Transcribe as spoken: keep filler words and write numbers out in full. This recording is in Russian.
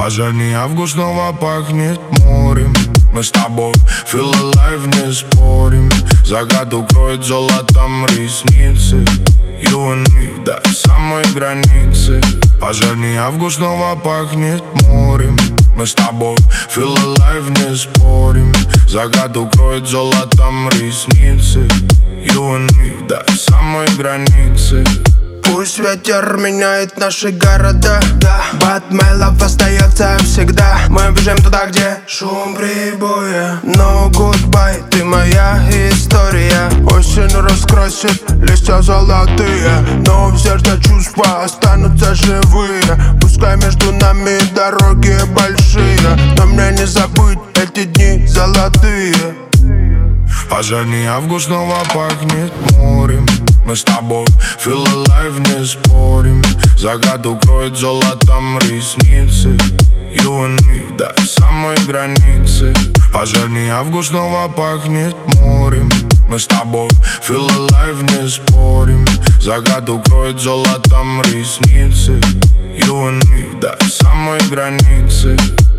Пожарный август снова пахнет морем. Мы с тобой feel alive, не спорим. Загад укроет золотом ресницы. You and me до самой границы. Пожарный август снова пахнет морем. Мы с тобой feel alive, не спорим. Загад укроет золотом ресницы. You and me до самой границы. Пусть ветер меняет наши города, да. Батмелов остается всегда. Мы бежим туда, где шум прибоя. No goodbye, ты моя история. Осень раскрасит листья золотые, но в сердце чувства останутся живые. Пускай между нами дороги большие, но мне не забыть эти дни золотые. Пожарный август снова пахнет морем. Мы с тобой feel alive, не спорим. Загад укроет золотом ресницы. You and me до самой границы. Пожарный август снова пахнет морем. Мы с тобой feel alive, не спорим. Загад укроет золотом ресницы. You and me до самой границы.